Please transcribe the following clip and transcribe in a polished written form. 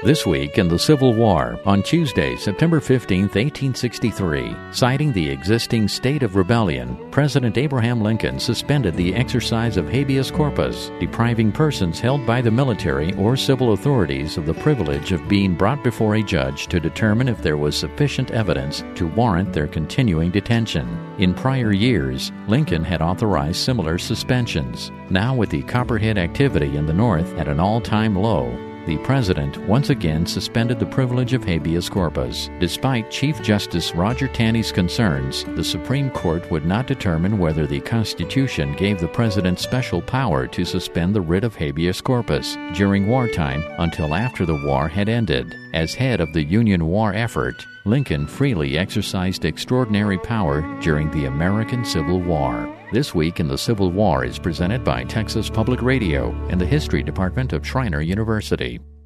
This week in the Civil War, on Tuesday, September 15, 1863, citing the existing state of rebellion, President Abraham Lincoln suspended the exercise of habeas corpus, depriving persons held by the military or civil authorities of the privilege of being brought before a judge to determine if there was sufficient evidence to warrant their continuing detention. In prior years, Lincoln had authorized similar suspensions. Now, with the Copperhead activity in the North at an all-time low, the President once again suspended the privilege of habeas corpus. Despite Chief Justice Roger Taney's concerns, the Supreme Court would not determine whether the Constitution gave the President special power to suspend the writ of habeas corpus during wartime until after the war had ended. As head of the Union war effort, Lincoln freely exercised extraordinary power during the American Civil War. This Week in the Civil War is presented by Texas Public Radio and the History Department of Schreiner University.